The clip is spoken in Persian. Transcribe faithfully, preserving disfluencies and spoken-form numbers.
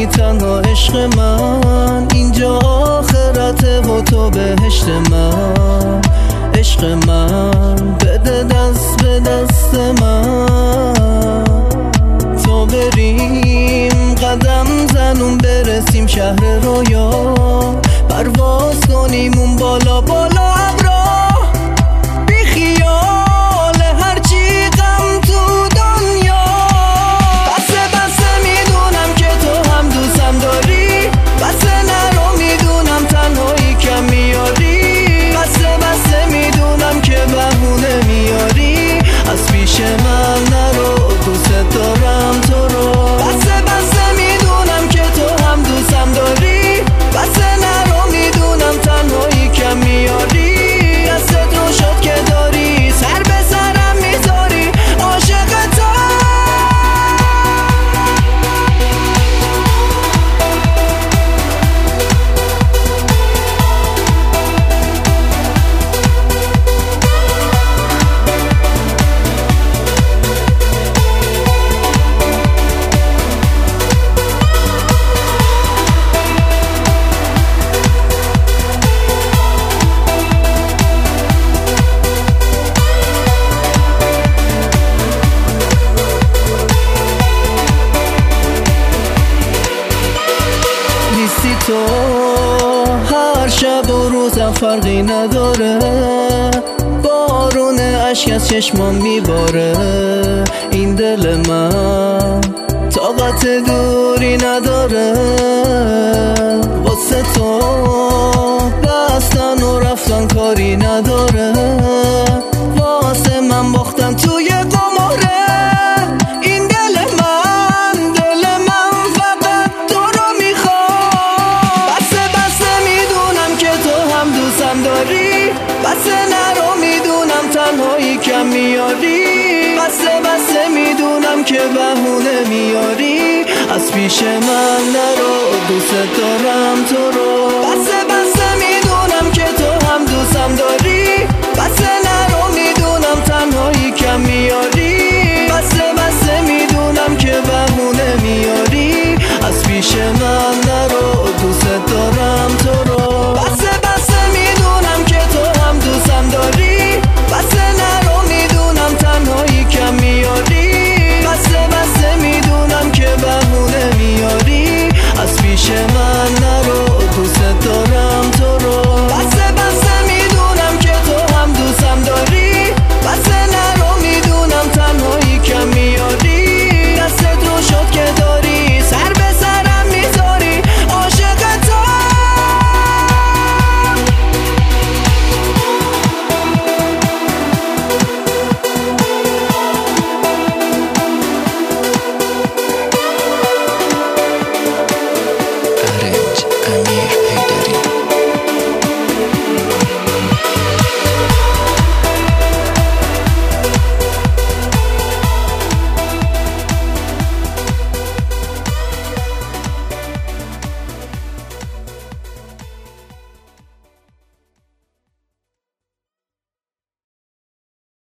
نداری تنها عشق من، اینجا آخرته و تو بهشت من. عشق من بده دست به دست من، تا بریم قدم زنون برسیم شهر رویا، پرواز کنیم اون بالا بالا ابرا، بی خیال هرچی غم تو دنیا. بسه بسه میدونم که تو هم دوستم داری، بسه نرو میدونم تنهایی کم میاری، بسه بسه میدونم که بهونه میاری، از پیش من نرو دوست دارم تو رو. بسه بسه میدونم که تو هم دوستم داری، بسه نرو میدونم تنهایی کم میاری، دستت رو شد که داری سر به سرم میذاری عاشقتم. نیستی تو هر شب و روزم فرقی نداره، بارون اشک از چشمام میباره، این دل من طاقت دوری نداره، واسه تو بستن و رفتن کاری نداره، واسه من باختن توی قماره، این دل من دل من فقط تو رو میخواد. بسه بسه میدونم که تو هم دوستم داری، بسه نرو میدونم تنهایی کم میاری، بسه بسه میدونم که بهونه میاری، از پیش من نرو دوست دارم تو رو.